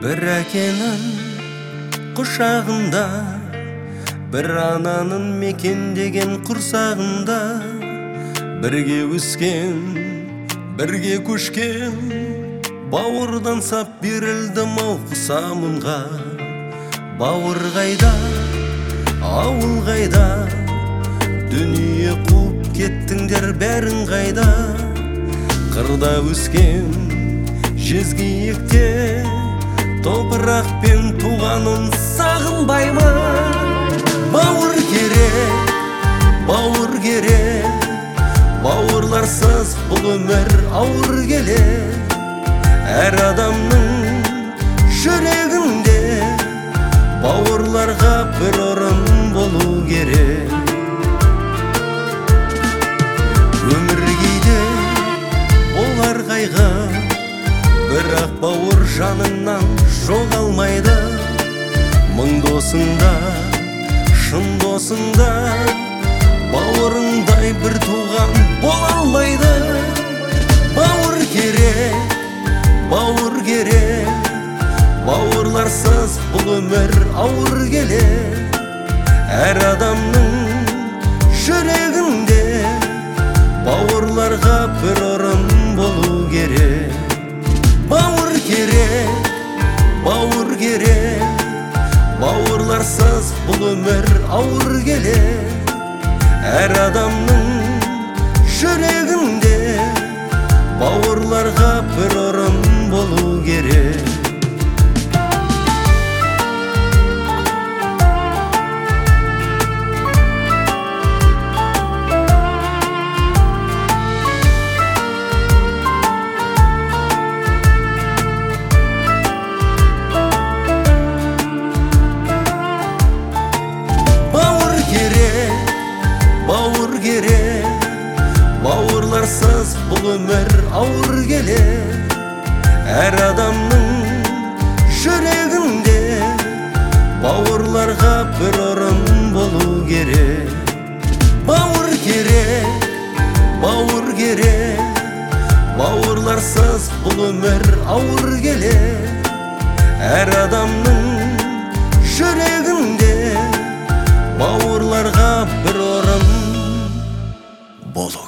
Bir әкенің құшағында, бір ананың мекендеген құрсағында, бірге өскен, бірге көшкен, бауырдан сап берілдім ау құсамынға. Бауыр қайда, ауыл қайда, дүние қуып кеттіңдер бәрін қайда. Қырда өскен жезгиекте, топырақпен туғанын сағынбай ма? Бауыр керек, бауыр керек, бауырларсыз бұл өмір ауыр келер. Әр адамның жүрегінде бауырларға бір орын болу керек. Өмір кейде болар қайғы, бірақ бауыр жаныңнан жоғалмайды. Мың досыңда, шын досыңда, бауырыңдай бір туған бола алмайды. Бауыр керек, бауыр керек, бауырларсыз бұл өмір ауыр келер. Әр адамның жүрегінде бауырларға бір орын болу керек. Бауыр керек, бауыр керек, бауырларсыз бұл өмір ауыр келер. Әр адамның жүрегінде бауырларға бір орын болу керек. Бауыр керек, бауырларсыз бұл өмір ауыр келер. Әр адамның жүрегінде бауырларға бір орын болу керек. Бауыр керек, бауыр керек, бауырларсыз бұл өмір ауыр келер. Әр адамның жүрегінде бауырларға бір орын болу